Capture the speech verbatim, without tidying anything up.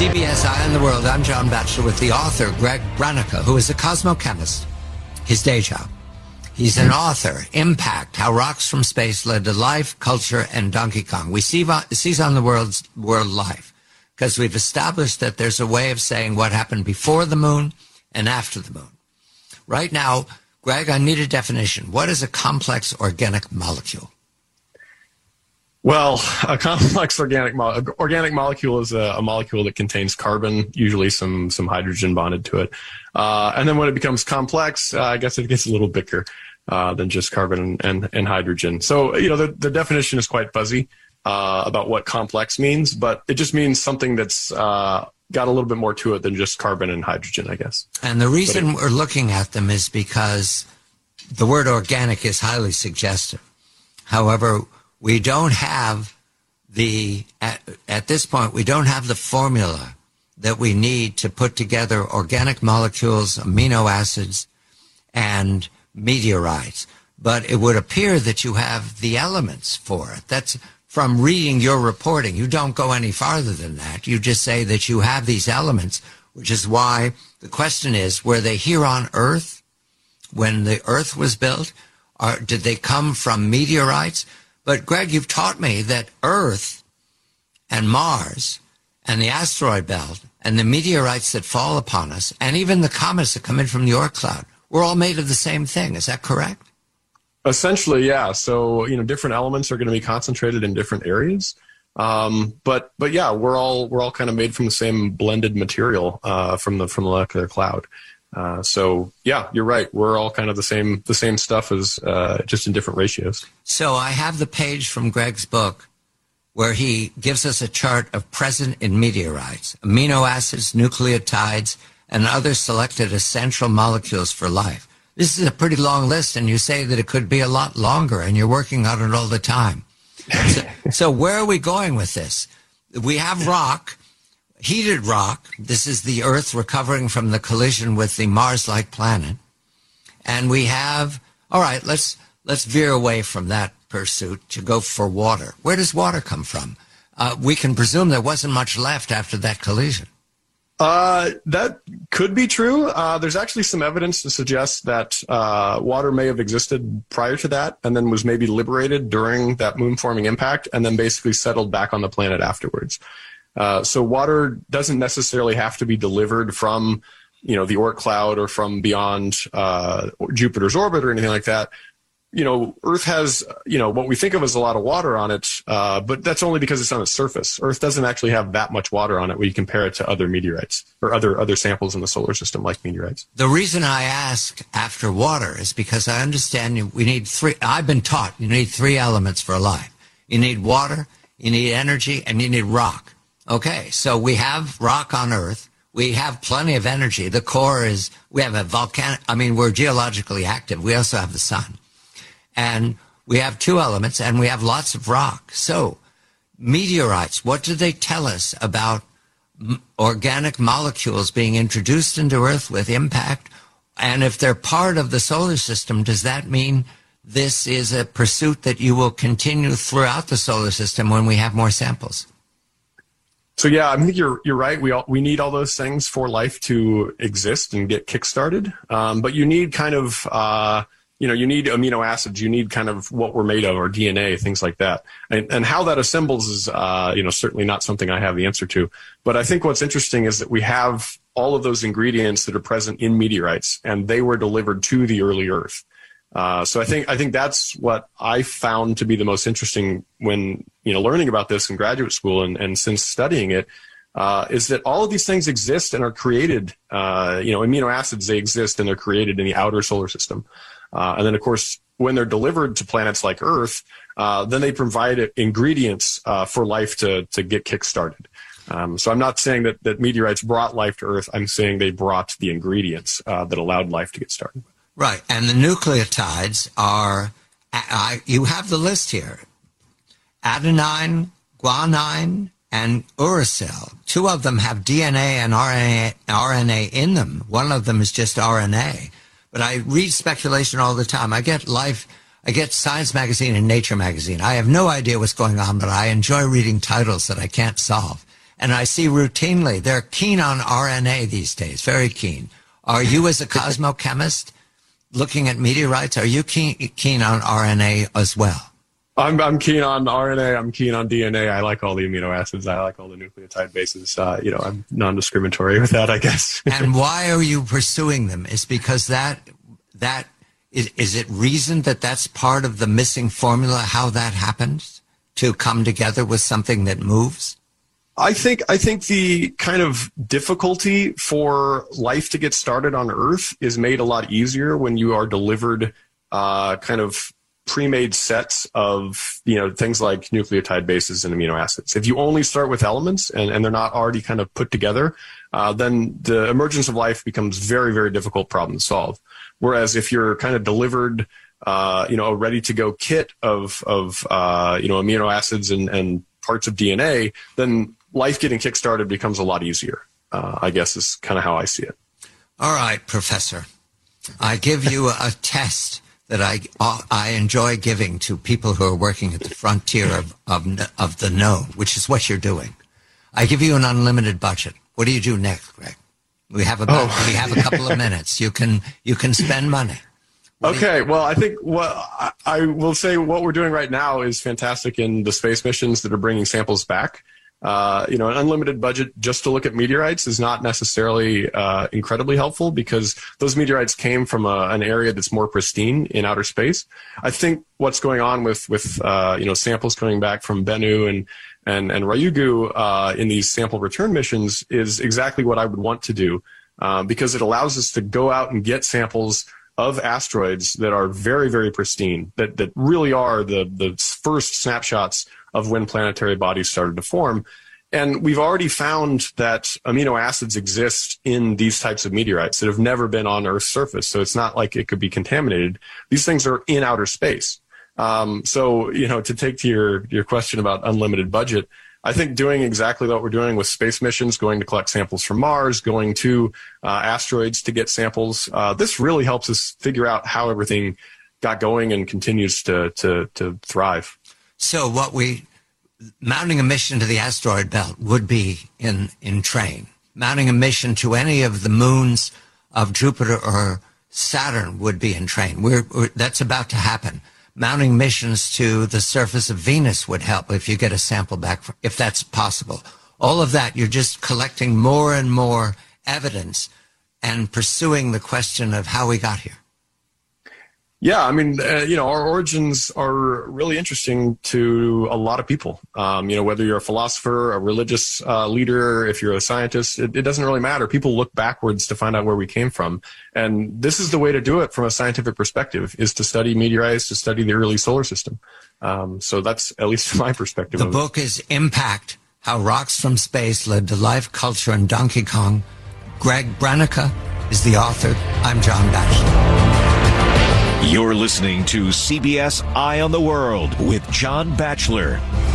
C B S Eye on the World. I'm John Batchelor with the author, Greg Branica, who is a cosmochemist, his day job. He's an author, Impact, How Rocks from Space Led to Life, Culture, and Donkey Kong. We see, seize on the world's world life because we've established that there's a way of saying what happened before the moon and after the moon. Right now, Greg, I need a definition. What is a complex organic molecule? Well, a complex organic mo- organic molecule is a, a molecule that contains carbon, usually some some hydrogen bonded to it. Uh, and then when it becomes complex, uh, I guess it gets a little bigger uh, than just carbon and, and, and hydrogen. So, you know, the, the definition is quite fuzzy uh, about what complex means, but it just means something that's uh, got a little bit more to it than just carbon and hydrogen, I guess. And the reason it, we're looking at them is because the word organic is highly suggestive. However, we don't have the, at, at this point, we don't have the formula that we need to put together organic molecules, amino acids, and meteorites. But it would appear that you have the elements for it. That's from reading your reporting. You don't go any farther than that. You just say that you have these elements, which is why the question is, were they here on Earth when the Earth was built? Or did they come from meteorites? But, Greg, you've taught me that Earth and Mars and the asteroid belt and the meteorites that fall upon us and even the comets that come in from the Oort cloud, we're all made of the same thing. Is that correct? Essentially, yeah. So, you know, different elements are going to be concentrated in different areas. Um, but, but yeah, we're all, we're all kind of made from the same blended material uh, from the from the molecular cloud. Uh, so yeah, you're right. We're all kind of the same, the same stuff as, uh, just in different ratios. So I have the page from Greg's book where he gives us a chart of present in meteorites, amino acids, nucleotides, and other selected essential molecules for life. This is a pretty long list, and you say that it could be a lot longer, and you're working on it all the time. So, so where are we going with this? We have rock. Heated rock. This is the Earth recovering from the collision with the Mars-like planet. And we have, all right, let's let's veer away from that pursuit to go for water. Where does water come from? Uh, we can presume there wasn't much left after that collision. Uh, that could be true. Uh, there's actually some evidence to suggest that uh, water may have existed prior to that and then was maybe liberated during that moon-forming impact and then basically settled back on the planet afterwards. Uh, so water doesn't necessarily have to be delivered from, you know, the Oort cloud or from beyond uh, Jupiter's orbit or anything like that. You know, Earth has, you know, what we think of as a lot of water on it, uh, but that's only because it's on its surface. Earth doesn't actually have that much water on it when you compare it to other meteorites or other other samples in the solar system like meteorites. The reason I ask after water is because I understand we need three. I've been taught you need three elements for life. You need water, you need energy, and you need rock. Okay, so we have rock on Earth. We have plenty of energy. The core is, we have a volcanic, I mean, we're geologically active. We also have the sun. And we have two elements, and we have lots of rock. So, meteorites, what do they tell us about m- organic molecules being introduced into Earth with impact? And if they're part of the solar system, does that mean this is a pursuit that you will continue throughout the solar system when we have more samples? So yeah, I think you're you're right. We all, we need all those things for life to exist and get kickstarted. Um, but you need kind of uh, you know you need amino acids. You need kind of what we're made of, or D N A, things like that. And, and how that assembles is uh, you know certainly not something I have the answer to. But I think what's interesting is that we have all of those ingredients that are present in meteorites, and they were delivered to the early Earth. Uh, so I think I think that's what I found to be the most interesting when you know learning about this in graduate school and, and since studying it, uh, is that all of these things exist and are created. Uh, you know, amino acids, they exist and they're created in the outer solar system. Uh, and then, of course, when they're delivered to planets like Earth, uh, then they provide ingredients uh, for life to to get kickstarted. Um, so I'm not saying that that meteorites brought life to Earth. I'm saying they brought the ingredients uh, that allowed life to get started. Right, and the nucleotides are, I, you have the list here, adenine, guanine, and uracil. Two of them have D N A and R N A, R N A in them. One of them is just R N A. But I read speculation all the time. I get Life, I get Science Magazine and Nature Magazine. I have no idea what's going on, but I enjoy reading titles that I can't solve. And I see routinely, they're keen on R N A these days, very keen. Are you, as a cosmochemist, looking at meteorites, are you keen, keen on R N A as well? I'm I'm keen on R N A. I'm keen on D N A. I like all the amino acids. I like all the nucleotide bases. Uh, you know, I'm non-discriminatory with that, I guess. And why are you pursuing them? Is because that that is, is it reasoned that that's part of the missing formula? How that happens to come together with something that moves? I think I think the kind of difficulty for life to get started on Earth is made a lot easier when you are delivered uh, kind of pre-made sets of, you know, things like nucleotide bases and amino acids. If you only start with elements and, and they're not already kind of put together, uh, then the emergence of life becomes very, very difficult problem to solve. Whereas if you're kind of delivered, uh, you know, a ready-to-go kit of, of uh, you know, amino acids and, and parts of D N A, then life getting kickstarted becomes a lot easier, uh, I guess is kind of how I see it. All right, Professor. I give you a test that I I enjoy giving to people who are working at the frontier of, of, of the known, which is what you're doing. I give you an unlimited budget. What do you do next, Greg? We have about oh. we have a couple of minutes. You can you can spend money. What okay, you- well, I think what I, I will say what we're doing right now is fantastic in the space missions that are bringing samples back. Uh, you know, an unlimited budget just to look at meteorites is not necessarily uh, incredibly helpful because those meteorites came from a, an area that's more pristine in outer space. I think what's going on with with uh, you know samples coming back from Bennu and and and Ryugu uh, in these sample return missions is exactly what I would want to do uh, because it allows us to go out and get samples of asteroids that are very, very pristine, that that really are the the first snapshots of when planetary bodies started to form. And we've already found that amino acids exist in these types of meteorites that have never been on Earth's surface. So it's not like it could be contaminated. These things are in outer space. Um, so, you know, to take to your, your question about unlimited budget, I think doing exactly what we're doing with space missions, going to collect samples from Mars, going to uh, asteroids to get samples, uh, this really helps us figure out how everything got going and continues to to, to thrive. So what we, mounting a mission to the asteroid belt would be in, in train. Mounting a mission to any of the moons of Jupiter or Saturn would be in train. We're, we're, that's about to happen. Mounting missions to the surface of Venus would help if you get a sample back, from, if that's possible. All of that, you're just collecting more and more evidence and pursuing the question of how we got here. Yeah, I mean, uh, you know, our origins are really interesting to a lot of people. Um, you know, whether you're a philosopher, a religious uh, leader, if you're a scientist, it, it doesn't really matter. People look backwards to find out where we came from. And this is the way to do it from a scientific perspective, is to study meteorites, to study the early solar system. Um, so that's at least my perspective. The of book it. is Impact, How Rocks from Space Led to Life, Culture, and Donkey Kong. Greg Branica is the author. I'm John Batchelor. You're listening to C B S Eye on the World with John Batchelor.